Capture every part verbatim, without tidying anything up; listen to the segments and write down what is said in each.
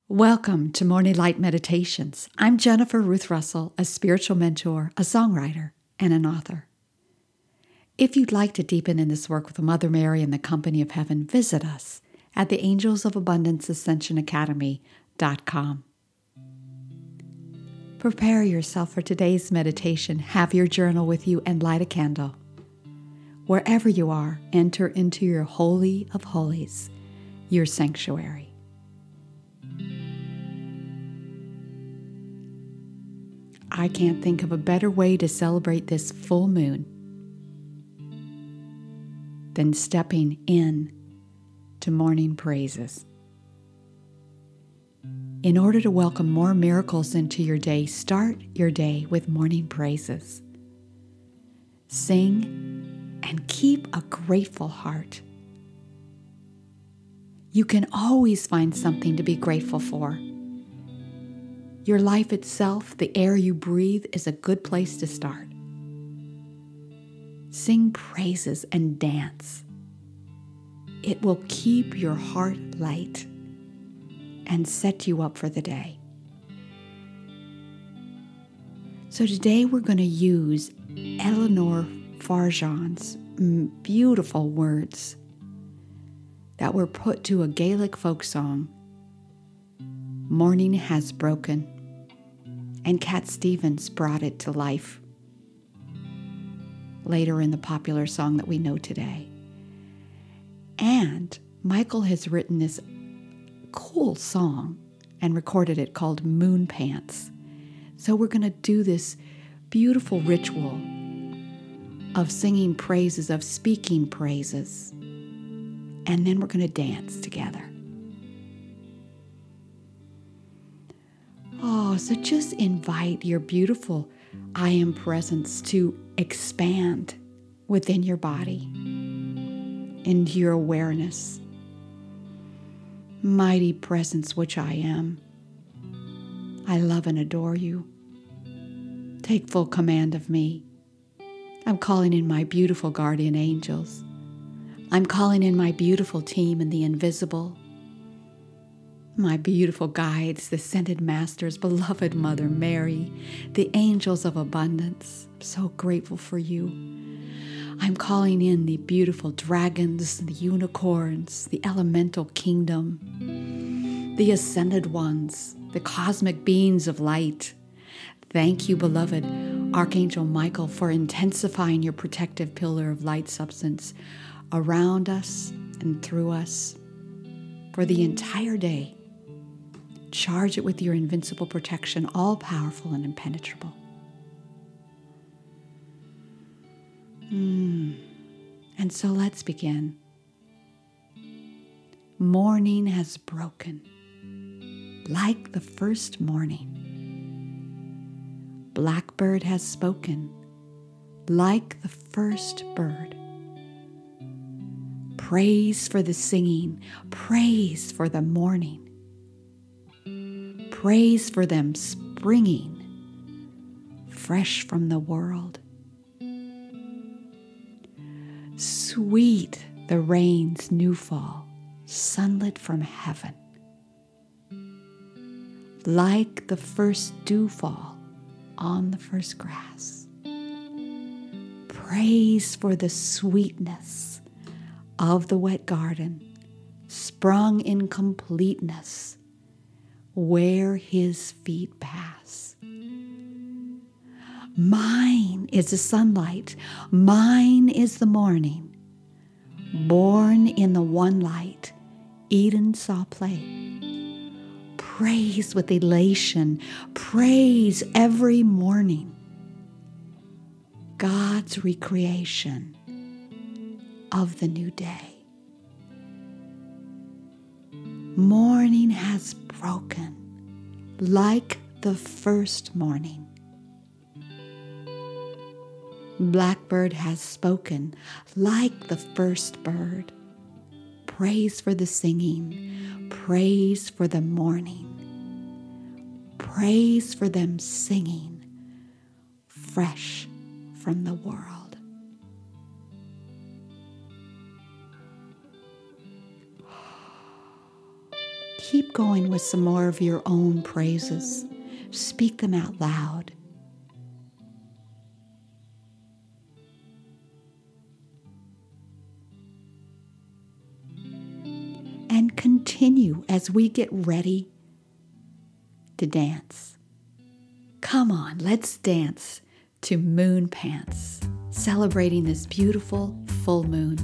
Welcome to Morning Light Meditations. I'm Jennifer Ruth Russell, a spiritual mentor, a songwriter, and an author. If you'd like to deepen in this work with Mother Mary and the Company of Heaven, visit us at the Angels of Abundance Ascension Academy dot com. Prepare yourself for today's meditation. Have your journal with you and light a candle. Wherever you are, enter into your Holy of Holies, your sanctuary. I can't think of a better way to celebrate this full moon than stepping in to morning praises. In order to welcome more miracles into your day, start your day with morning praises. Sing and keep a grateful heart. You can always find something to be grateful for. Your life itself, the air you breathe, is a good place to start. Sing praises and dance. It will keep your heart light and set you up for the day. So today we're going to use Eleanor Farjeon's beautiful words that were put to a Gaelic folk song, Morning Has Broken, and Cat Stevens brought it to life later in the popular song that we know today. And Michael has written this cool song and recorded it called Moon Pants. So we're going to do this beautiful ritual of singing praises, of speaking praises, and then we're going to dance together. Oh, so just invite your beautiful I Am presence to expand within your body, into your awareness. Mighty presence which I am, I love and adore you. Take full command of me. I'm calling in my beautiful guardian angels. I'm calling in my beautiful team in the invisible. My beautiful guides, the ascended masters, beloved Mother Mary, the angels of abundance. I'm so grateful for you. I'm calling in the beautiful dragons, the unicorns, the elemental kingdom, the ascended ones, the cosmic beings of light. Thank you, beloved Archangel Michael, for intensifying your protective pillar of light substance around us and through us for the entire day. Charge it with your invincible protection, all powerful and impenetrable. Mm. And so let's begin. Morning has broken, like the first morning. Blackbird has spoken, like the first bird. Praise for the singing, praise for the morning. Praise for them springing fresh from the world. Sweet the rain's new fall, sunlit from heaven. Like the first dew fall on the first grass. Praise for the sweetness of the wet garden, sprung in completeness where his feet pass. Mine is the sunlight, mine is the morning. Born in the one light, Eden saw play. Praise with elation, praise every morning. God's recreation of the new day. Morning has broken like the first morning. Blackbird has spoken like the first bird. Praise for the singing, praise for the morning. Praise for them singing fresh from the world. keep going with some more of your own praises. Speak them out loud. And continue as we get ready to dance. Come on, let's dance to Moon Pants, celebrating this beautiful full moon.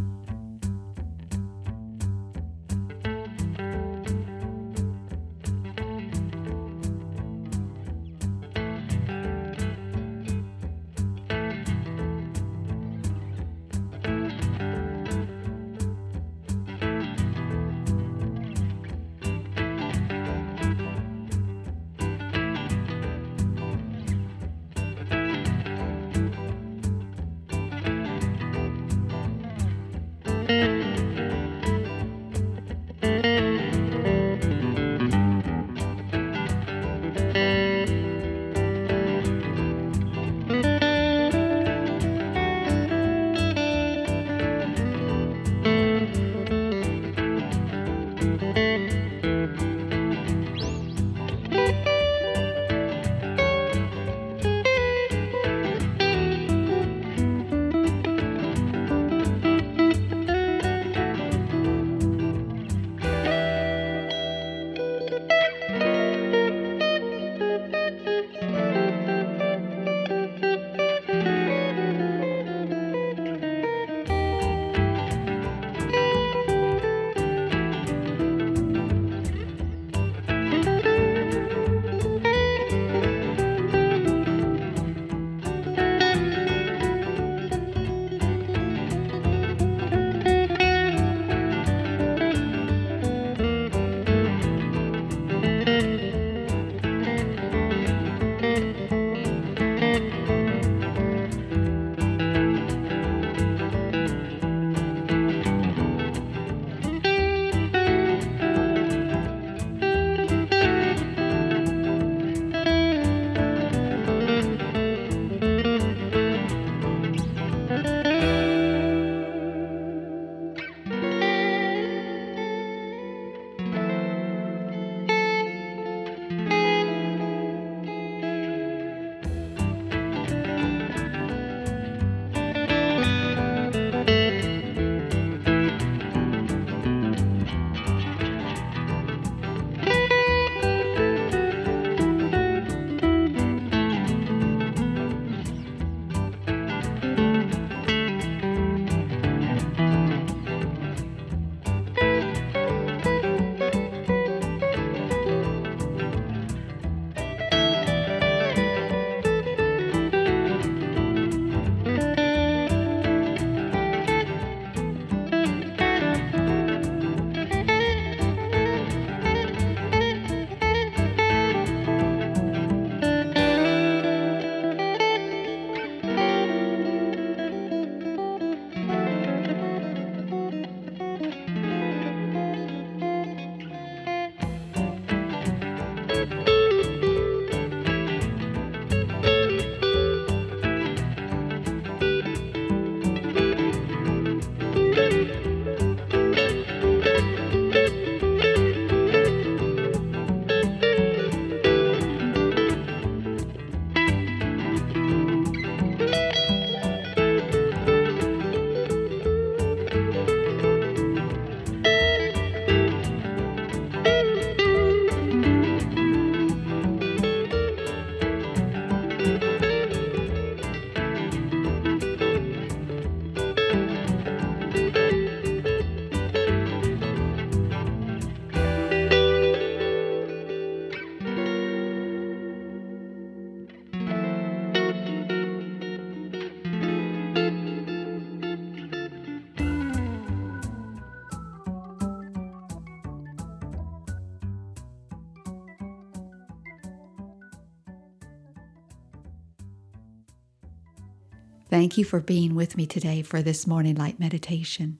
Thank you for being with me today for this morning light meditation.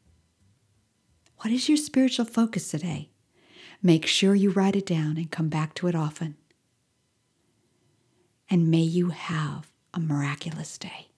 What is your spiritual focus today? Make sure you write it down and come back to it often. And may you have a miraculous day.